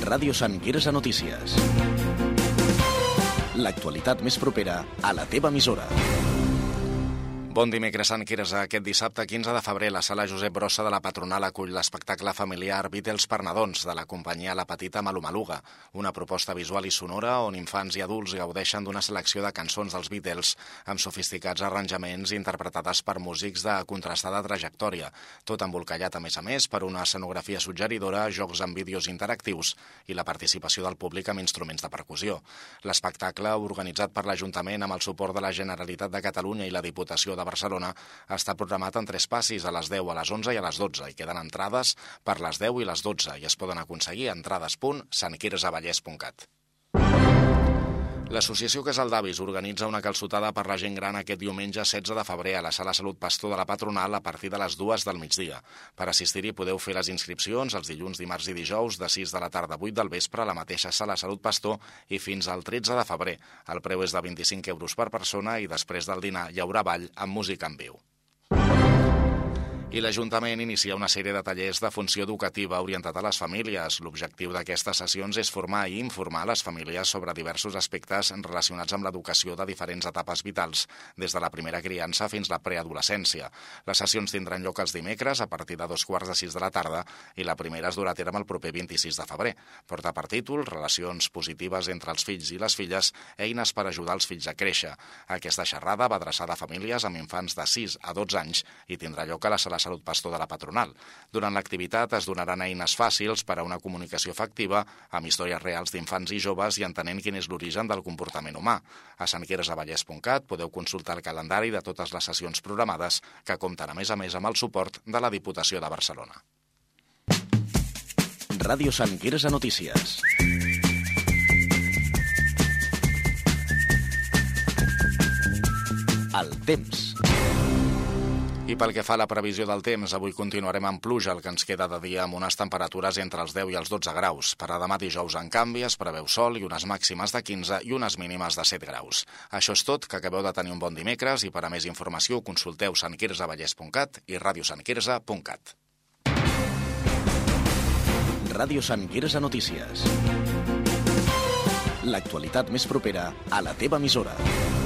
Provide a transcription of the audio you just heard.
Ràdio Sant Quirze Notícies. L'actualitat més propera a la teva emissora. Bon dimecres, Sant Quirze. Aquest dissabte 15 de febrer la sala Josep Brossa de la Patronal acull l'espectacle familiar Beatles per nadons de la companyia La Petita Malumaluga, una proposta visual i sonora on infants i adults gaudeixen d'una selecció de cançons dels Beatles amb sofisticats arranjaments interpretades per músics de contrastada trajectòria, tot embolcallat a més per una escenografia suggeridora, jocs amb vídeos interactius i la participació del públic amb instruments de percussió. L'espectacle, organitzat per l'Ajuntament amb el suport de la Generalitat de Catalunya i la Diputació de Barcelona, està programat en 3 passis, a les 10, a les 11 i a les 12, i queden entrades per les 10 i les 12 i es poden aconseguir a entrades.santquirzavallès.cat. L'Associació Casal d'Avis organitza una calçotada per la gent gran aquest diumenge 16 de febrer a la Sala Salut Pastor de la Patronal a partir de les 2 del migdia. Per assistir-hi podeu fer les inscripcions els dilluns, dimarts i dijous de 6 de la tarda a 8 del vespre a la mateixa Sala Salut Pastor i fins al 13 de febrer. El preu és de 25 euros per persona i després del dinar hi haurà ball amb música en viu. I l'Ajuntament inicia una sèrie de tallers de funció educativa orientat a les famílies. L'objectiu d'aquestes sessions és formar i informar les famílies sobre diversos aspectes relacionats amb l'educació de diferents etapes vitals, des de la primera criança fins a la preadolescència. Les sessions tindran lloc els dimecres a partir de 5:45 de la tarda i la primera es durà a terme el proper 26 de febrer. Porta per títol Relacions positives entre els fills i les filles, eines per ajudar els fills a créixer. Aquesta xerrada va adreçada a famílies amb infants de 6 a 12 anys i tindrà lloc a la Sala Salut Pastor de la Patronal. Durant l'activitat es donaran eines fàcils per a una comunicació efectiva amb històries reals d'infants i joves i entenent quin és l'origen del comportament humà. A santquirzavallès.cat podeu consultar el calendari de totes les sessions programades que compten a més amb el suport de la Diputació de Barcelona. Ràdio Sant Quirze Notícies. El temps. I pel que fa a la previsió del temps, avui continuarem amb pluja, el que ens queda de dia amb unes temperatures entre els 10 i els 12 graus. Per a demà dijous, en canvi, es preveu sol i unes màximes de 15 i unes mínimes de 7 graus. Això és tot, que acabeu de tenir un bon dimecres i per a més informació consulteu santquirzavallès.cat i radiosantquirze.cat. Ràdio Sant Quirze Notícies. L'actualitat més propera a la teva emissora.